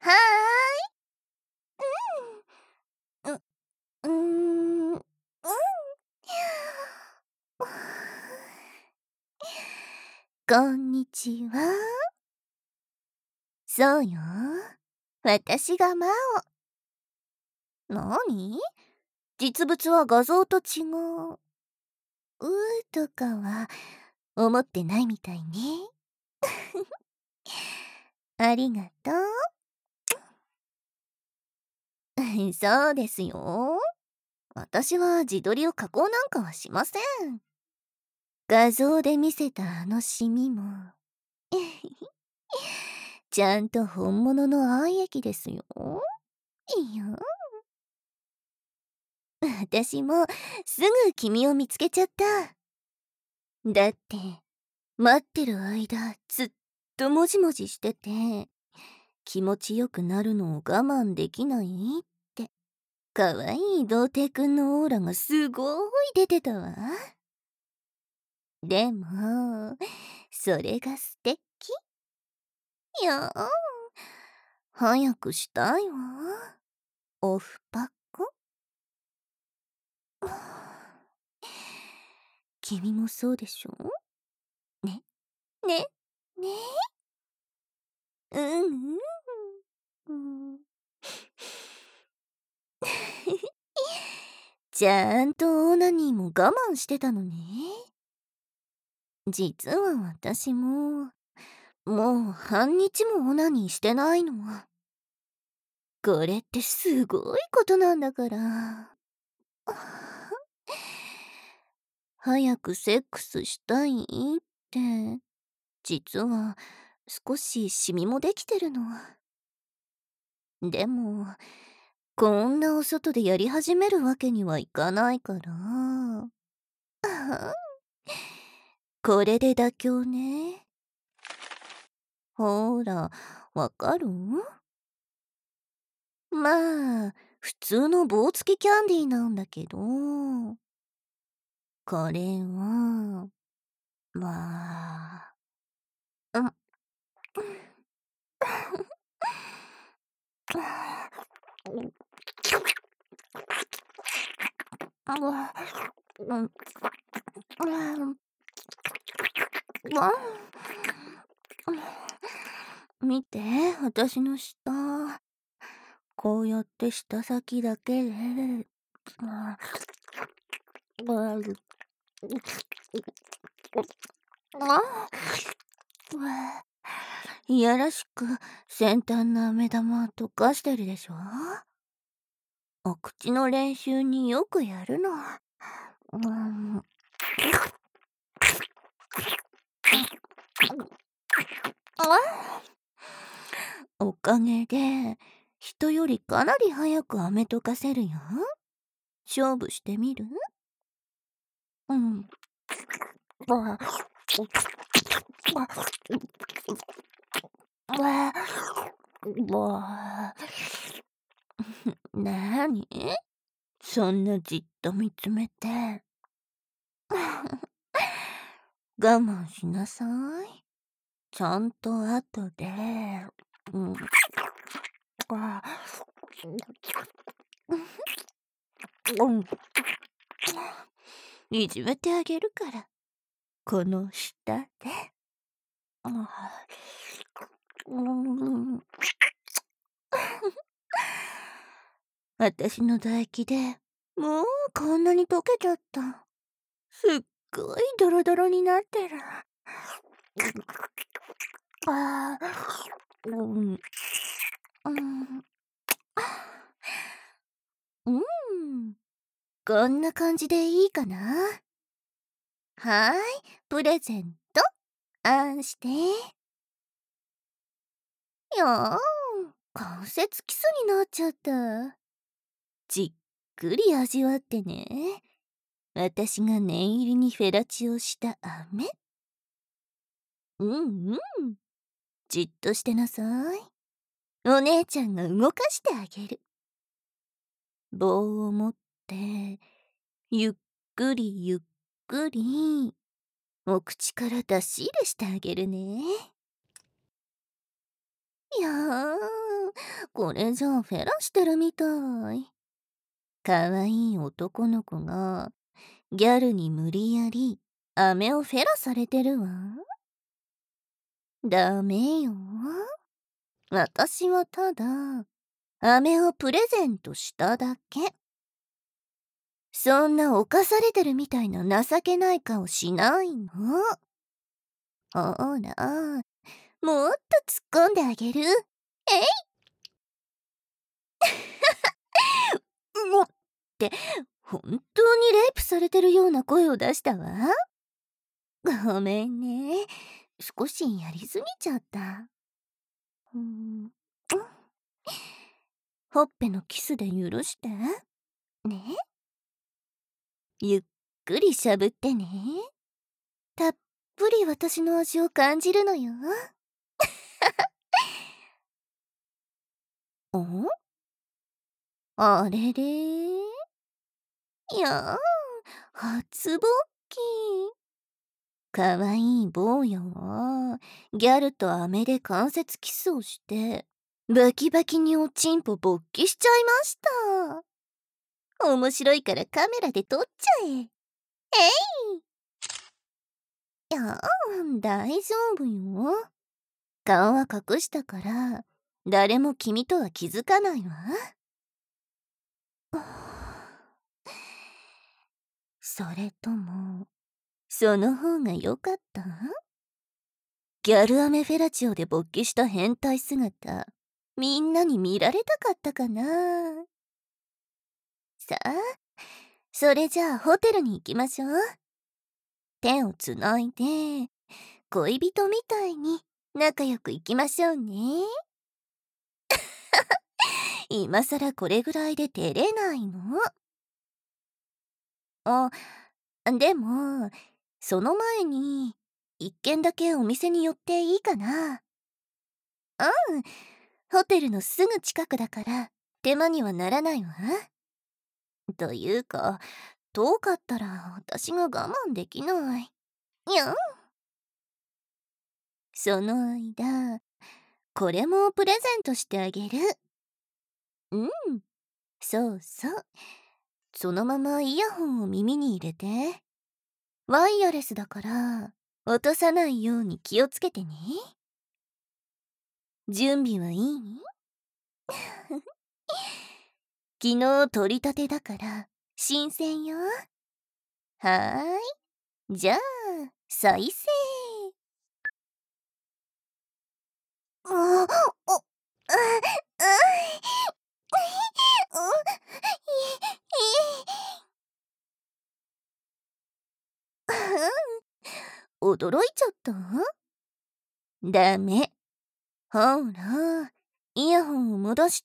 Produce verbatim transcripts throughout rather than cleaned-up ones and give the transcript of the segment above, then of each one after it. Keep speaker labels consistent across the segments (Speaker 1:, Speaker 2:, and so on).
Speaker 1: はーい。う、うーん、うん。こんにちは。そうよ。私がマオ。なに？実物は画像と違う。うーとかは思ってないみたいね。ありがとう。そうですよ。私は自撮りを加工なんかはしません。画像で見せたあのシミもちゃんと本物の愛液ですよ。いや、私もすぐ君を見つけちゃった。だって待ってる間ずっともじもじしてて気持ちよくなるのを我慢できないって、かわいい童貞くんのオーラがすごい出てたわ。でもそれが素敵。いやー、早くしたいわ。オフパコ。君もそうでしょ？ね、ね、ね。うんうん。うん。ちゃんとオナニーも我慢してたのね。実は私も、もう半日もオナニーしてないの。これってすごいことなんだから。早くセックスしたいって、実は少しシミもできてるの。でも、こんなお外でやり始めるわけにはいかないから。これで妥協ね。ほら、わかる？まあ、普通の棒付きキャンディーなんだけど、これは、まあ、うん。見て、私の舌。こうやって舌先だけで、いやらしく先端の飴玉溶かしてるでしょ。お口の練習によくやるの。うん、おかげで人よりかなり早く飴溶かせるよ。勝負してみる？うん。なに？そんなじっと見つめて。我慢しなさい。ちゃんと後で。うん。うん。いじめてあげるから。この下で。うん。私の唾液でもうこんなに溶けちゃった。すっごいドロドロになってる。あー、うん、うん、うん、こんな感じでいいかな。はーい、プレゼント。あんして。やーん、関節キスになっちゃった。じっくり味わってね。私が念入りにフェラチオした飴。うんうん。じっとしてなさい。お姉ちゃんが動かしてあげる。棒を持って、ゆっくりゆっくり、お口から出し入れしてあげるね。いやー、 これじゃあフェラしてるみたい。かわいい男の子がギャルに無理やり飴をフェラされてるわ。ダメよ。私はただ飴をプレゼントしただけ。そんな犯されてるみたいな情けない顔しないの。ほら、もっと突っ込んであげる。えいうおって本当にレイプされてるような声を出したわ。ごめんね。少しやりすぎちゃった。うん、ほっぺのキスで許して。ね。ゆっくりしゃぶってね。たっぷり私の味を感じるのよ。おあれれいやー、初勃起。かわいい坊やは、ギャルと飴で関節キスをして、バキバキにおちんぽ勃起しちゃいました。面白いからカメラで撮っちゃえ。えいいやー、大丈夫よ。顔は隠したから、誰も君とは気づかないわ。それとも、その方が良かった？ギャルアメフェラチオで勃起した変態姿、みんなに見られたかったかな。さあ、それじゃあホテルに行きましょう。手をつないで、恋人みたいに仲良く行きましょうね。今さらこれぐらいで照れないの？あ、でも、その前に、一軒だけお店に寄っていいかな？うん、ホテルのすぐ近くだから、手間にはならないわ。というか、遠かったら私が我慢できない。にゃん。その間、これもプレゼントしてあげる。うん、そうそう。そのままイヤホンを耳に入れて。ワイヤレスだから、落とさないように気をつけてね。準備はいい？昨日取り立てだから、新鮮よ。はーい。じゃあ、再生。あ、あ、あ、あ、驚いちゃった？ダメ。ほら、イヤホンを戻して。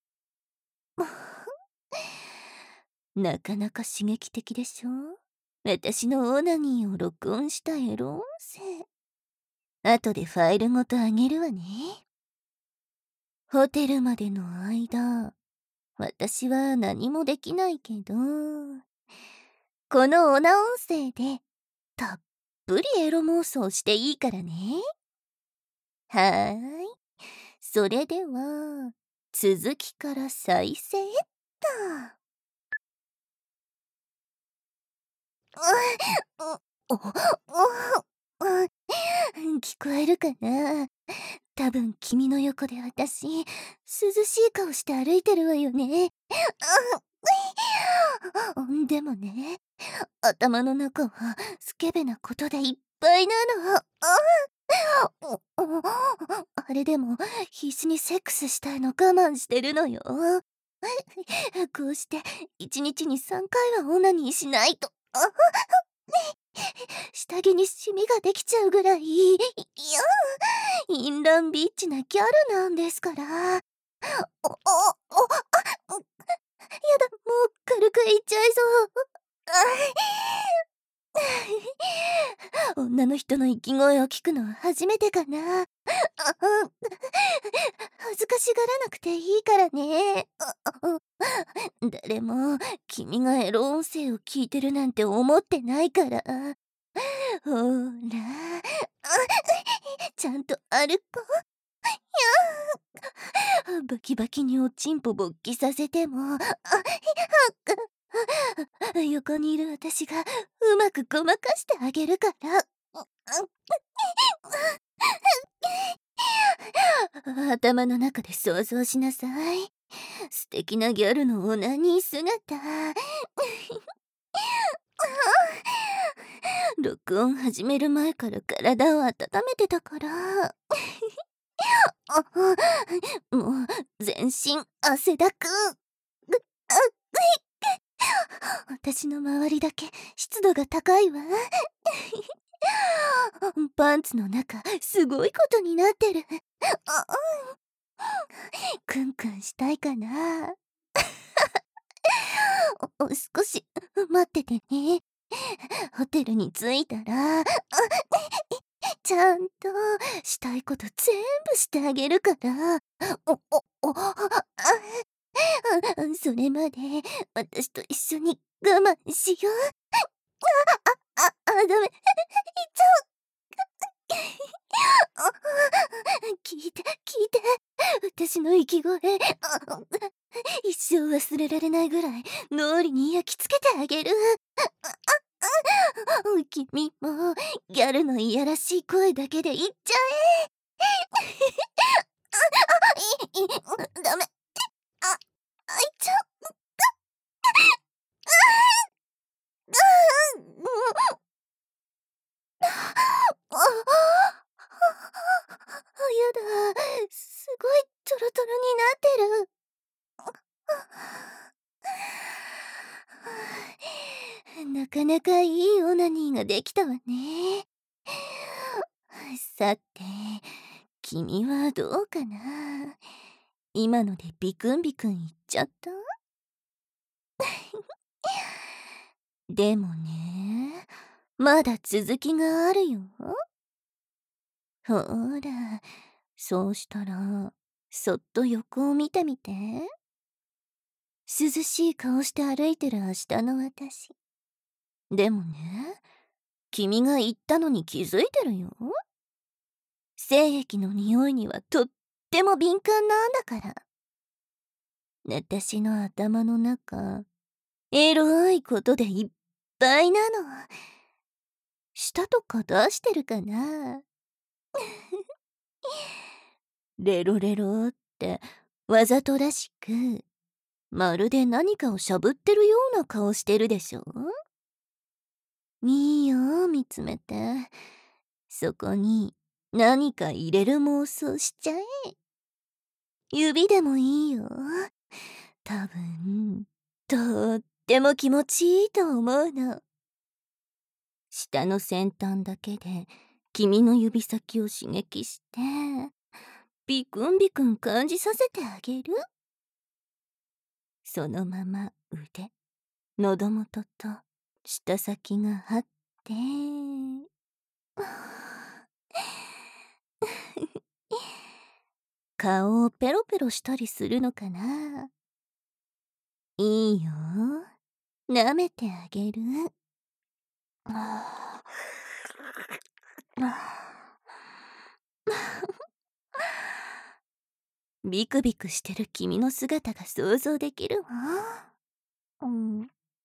Speaker 1: なかなか刺激的でしょ？私のオナニーを録音したエロ音声。後でファイルごとあげるわね。ホテルまでの間、私は何もできないけど、このオナ音声でたっぷりエロ妄想していいからね。はーい。それでは、続きから再生っと。聞こえるかな？多分君の横で私、涼しい顔して歩いてるわよね。でもね、頭の中はスケベなことでいっぱいなの。あれでも必死にセックスしたいの我慢してるのよ。こうして一日にさんかいはオナニーしないと。下着にシミができちゃうぐらい、いや、インランビッチなギャルなんですから。お、お、お、あ、やだ、もう軽く言っちゃいそう。女の人の息声を聞くのは初めてかな。恥ずかしがらなくていいからね。誰も君がエロ音声を聞いてるなんて思ってないから。ほら、ちゃんと歩こう。 バキバキにおちんぽ勃起させても、あ、あ、横にいる私がうまくごまかしてあげるから。頭の中で想像しなさい。素敵なギャルのオナニー姿。録音始める前から体を温めてたから。もう全身汗だく。私の周りだけ湿度が高いわ。パンツの中すごいことになってる。クンクンしたいかな。少し待っててね。ホテルに着いたらちゃんとしたいこと全部してあげるから。おおおあそれまで私と一緒に我慢しよう。あああダメ、いっちゃう。聞いて聞いて、私の息声。一生忘れられないぐらい脳裏に焼き付けてあげる。君もギャルのいやらしい声だけで言っちゃえ。いいダメ。ああいっちゃう。やだ、すごいトロトロになってる。なかなかいいオナニーができたわね。さて、君はどうかな。今のでビクンビクン言っちゃった？でもね、まだ続きがあるよ。ほら、そうしたら、そっと横を見てみて。涼しい顔して歩いてる明日の私。でもね、君が言ったのに気づいてるよ。精液の匂いにはとっても敏感なんだから。私の頭の中、エロいことでいっぱいなの。舌とか出してるかな。レロレロってわざとらしく、まるで何かをしゃぶってるような顔してるでしょ。いいよ、見つめて。そこに何か入れる妄想しちゃえ。指でもいいよ。多分、とっても気持ちいいと思うの。下の先端だけで君の指先を刺激して、ビクンビクン感じさせてあげる。そのまま腕、喉元と舌先が張って、顔をペロペロしたりするのかな。いいよ、舐めてあげる。ビクビクしてる君の姿が想像できるわ。うん、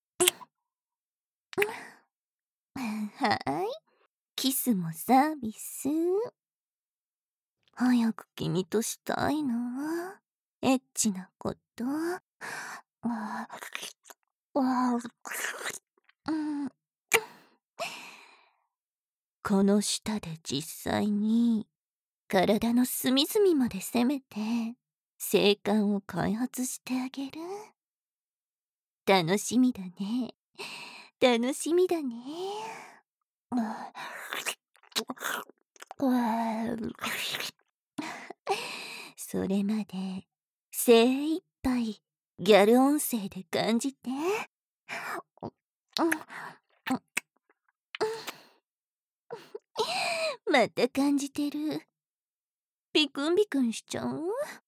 Speaker 1: はい、キスもサービス。早く君としたいな。エッチなこと。ああ、うん、この舌で実際に体の隅々まで攻めて性感を開発してあげる。楽しみだね。楽しみだね。それまで精一杯ギャル音声で感じて。また感じてる。ビクンビクンしちゃう。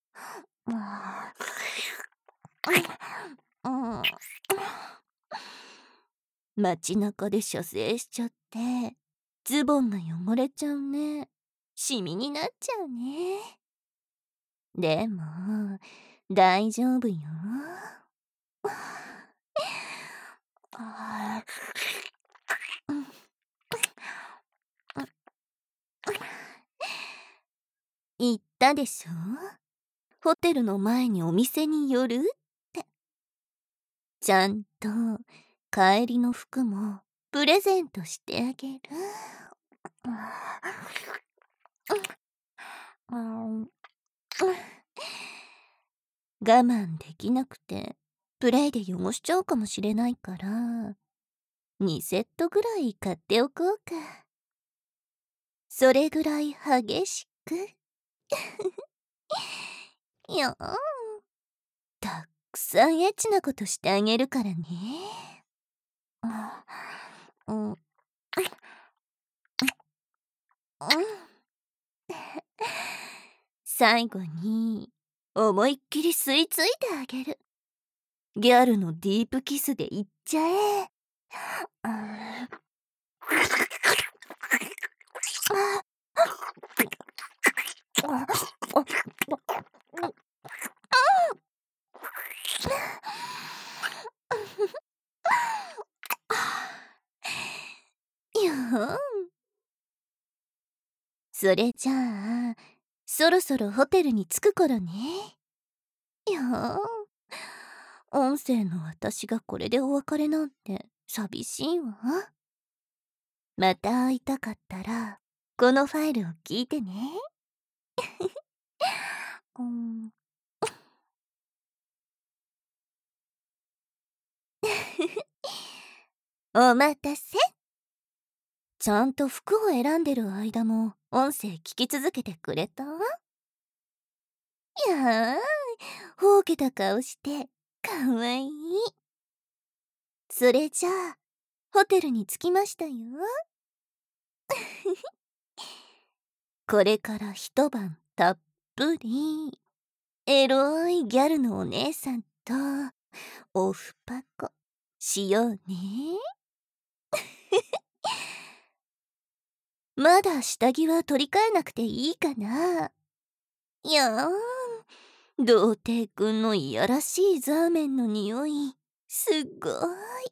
Speaker 1: 街中で射精しちゃってズボンが汚れちゃうね。シミになっちゃうね。でも大丈夫よ。言ったでしょ、ホテルの前にお店に寄るって。ちゃんと帰りの服もプレゼントしてあげる。我慢できなくてプレイで汚しちゃうかもしれないからにセットぐらい買っておこうか。それぐらい激しくよーん、たくさんエッチなことしてあげるからね。うん、うん、最後に思いっきり吸い付いてあげる。ギャルのディープキスでいっちゃえ。よーん。それじゃあそろそろホテルに着く頃ね。よーん。音声の私がこれでお別れなんて寂しいわ。また会いたかったらこのファイルを聞いてね。うん、お待たせ。ちゃんと服を選んでる間も音声聞き続けてくれた？いやー、ほうけた顔してかわいい。それじゃあホテルに着きましたよ。これから一晩たっぷりエロいギャルのお姉さんとオフパコしようね。まだ下着は取り替えなくていいかな。いやーん、童貞くんのいやらしいザーメンの匂いすっごい。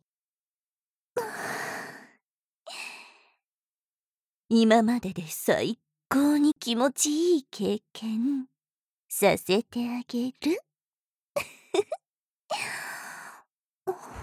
Speaker 1: 今までで最高に気持ちいい経験させてあげる。